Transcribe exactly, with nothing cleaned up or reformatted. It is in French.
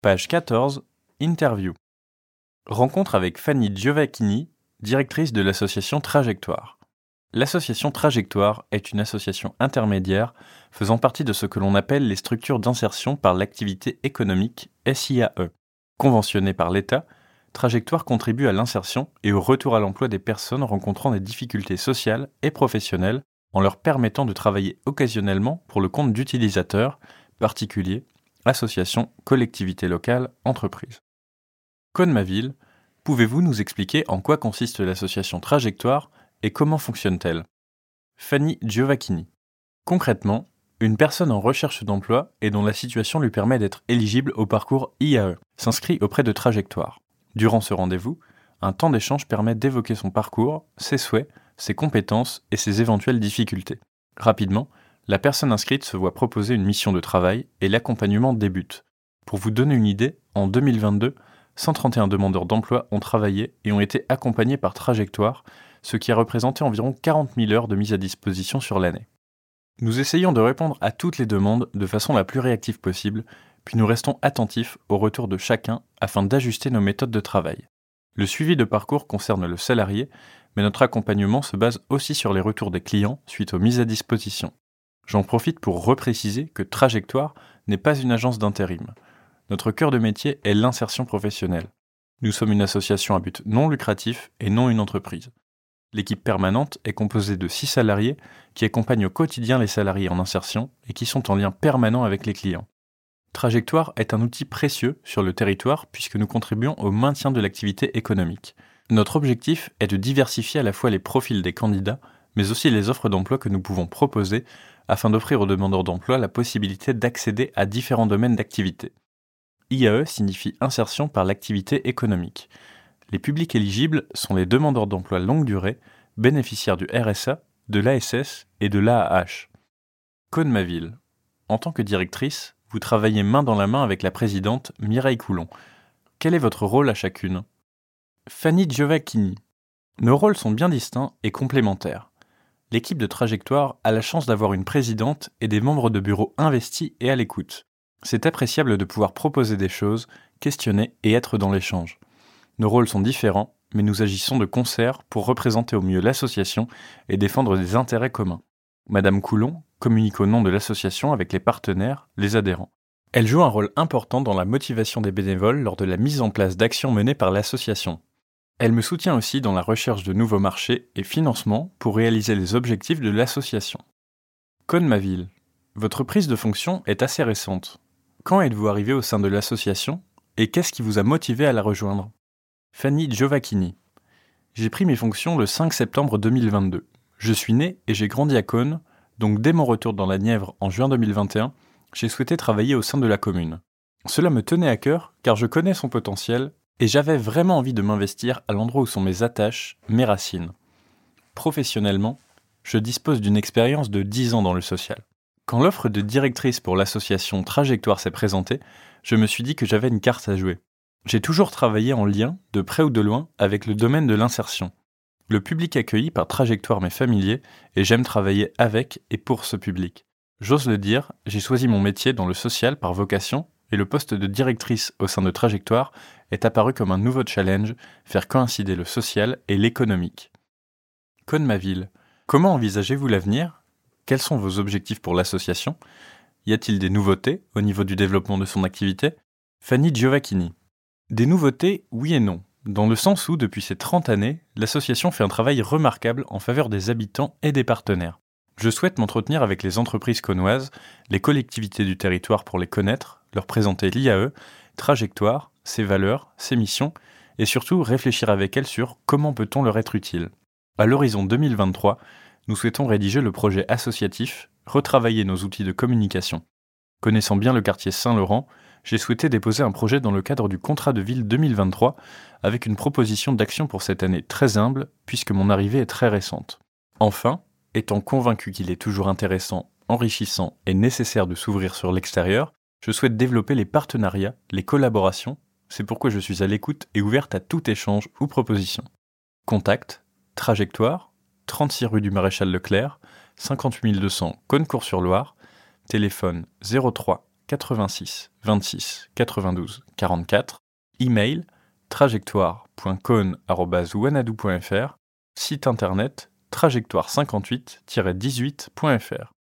Page quatorze, Interview. Rencontre avec Fanny Giovacchini, directrice de l'association Trajectoire. L'association Trajectoire est une association intermédiaire faisant partie de ce que l'on appelle les structures d'insertion par l'activité économique S I A E. Conventionnée par l'État, Trajectoire contribue à l'insertion et au retour à l'emploi des personnes rencontrant des difficultés sociales et professionnelles en leur permettant de travailler occasionnellement pour le compte d'utilisateurs, particuliers, associations, collectivités locales, entreprises. Cône-ma-Ville, pouvez-vous nous expliquer en quoi consiste l'association Trajectoire et comment fonctionne-t-elle ? Fanny Giovacchini. Concrètement, une personne en recherche d'emploi et dont la situation lui permet d'être éligible au parcours I A E s'inscrit auprès de Trajectoire. Durant ce rendez-vous, un temps d'échange permet d'évoquer son parcours, ses souhaits, ses compétences et ses éventuelles difficultés. Rapidement, la personne inscrite se voit proposer une mission de travail et l'accompagnement débute. Pour vous donner une idée, en deux mille vingt-deux, cent trente et un demandeurs d'emploi ont travaillé et ont été accompagnés par Trajectoire, ce qui a représenté environ quarante mille heures de mise à disposition sur l'année. Nous essayons de répondre à toutes les demandes de façon la plus réactive possible, puis nous restons attentifs au retour de chacun afin d'ajuster nos méthodes de travail. Le suivi de parcours concerne le salarié, mais notre accompagnement se base aussi sur les retours des clients suite aux mises à disposition. J'en profite pour repréciser que Trajectoire n'est pas une agence d'intérim. Notre cœur de métier est l'insertion professionnelle. Nous sommes une association à but non lucratif et non une entreprise. L'équipe permanente est composée de six salariés qui accompagnent au quotidien les salariés en insertion et qui sont en lien permanent avec les clients. Trajectoire est un outil précieux sur le territoire puisque nous contribuons au maintien de l'activité économique. Notre objectif est de diversifier à la fois les profils des candidats, mais aussi les offres d'emploi que nous pouvons proposer afin d'offrir aux demandeurs d'emploi la possibilité d'accéder à différents domaines d'activité. I A E signifie insertion par l'activité économique. Les publics éligibles sont les demandeurs d'emploi longue durée, bénéficiaires du R S A, de l'A S S et de l'A A H. Cône-ma-Ville. En tant que directrice, vous travaillez main dans la main avec la présidente Mireille Coulon. Quel est votre rôle à chacune ? Fanny Giovacchini. Nos rôles sont bien distincts et complémentaires. L'équipe de Trajectoire a la chance d'avoir une présidente et des membres de bureau investis et à l'écoute. C'est appréciable de pouvoir proposer des choses, questionner et être dans l'échange. Nos rôles sont différents, mais nous agissons de concert pour représenter au mieux l'association et défendre des intérêts communs. Madame Coulon communique au nom de l'association avec les partenaires, les adhérents. Elle joue un rôle important dans la motivation des bénévoles lors de la mise en place d'actions menées par l'association. Elle me soutient aussi dans la recherche de nouveaux marchés et financements pour réaliser les objectifs de l'association. Cône-ma-Ville. Votre prise de fonction est assez récente. Quand êtes-vous arrivé au sein de l'association et qu'est-ce qui vous a motivé à la rejoindre ? Fanny Giovacchini. J'ai pris mes fonctions le cinq septembre deux mille vingt-deux. Je suis né et j'ai grandi à Cône, donc dès mon retour dans la Nièvre en juin deux mille vingt et un, j'ai souhaité travailler au sein de la commune. Cela me tenait à cœur car je connais son potentiel et j'avais vraiment envie de m'investir à l'endroit où sont mes attaches, mes racines. Professionnellement, je dispose d'une expérience de dix ans dans le social. Quand l'offre de directrice pour l'association Trajectoire s'est présentée, je me suis dit que j'avais une carte à jouer. J'ai toujours travaillé en lien, de près ou de loin, avec le domaine de l'insertion. Le public accueilli par Trajectoire m'est familier et j'aime travailler avec et pour ce public. J'ose le dire, j'ai choisi mon métier dans le social par vocation et le poste de directrice au sein de Trajectoire est apparu comme un nouveau challenge, faire coïncider le social et l'économique. Cône-ma-Ville. Comment envisagez-vous l'avenir ? Quels sont vos objectifs pour l'association ? Y a-t-il des nouveautés au niveau du développement de son activité ? Fanny Giovacchini. Des nouveautés, oui et non, dans le sens où, depuis ces trente années, l'association fait un travail remarquable en faveur des habitants et des partenaires. Je souhaite m'entretenir avec les entreprises cônoises, les collectivités du territoire pour les connaître, leur présenter l'I A E, Trajectoire, ses valeurs, ses missions, et surtout réfléchir avec elles sur comment peut-on leur être utile. À l'horizon deux mille vingt-trois, nous souhaitons rédiger le projet associatif, retravailler nos outils de communication. Connaissant bien le quartier Saint-Laurent, j'ai souhaité déposer un projet dans le cadre du contrat de ville deux mille vingt-trois avec une proposition d'action pour cette année très humble puisque mon arrivée est très récente. Enfin, étant convaincu qu'il est toujours intéressant, enrichissant et nécessaire de s'ouvrir sur l'extérieur, je souhaite développer les partenariats, les collaborations, c'est pourquoi je suis à l'écoute et ouverte à tout échange ou proposition. Contact, Trajectoire, trente-six rue du Maréchal Leclerc, cinquante-huit mille deux cents Cosne-Cours-sur-Loire, téléphone zéro trois quatre-vingt-six vingt-six quatre-vingt-douze quarante-quatre, email trajectoire point cone arobase wanadoo point f r, site internet trajectoire cinquante-huit tiret dix-huit point f r.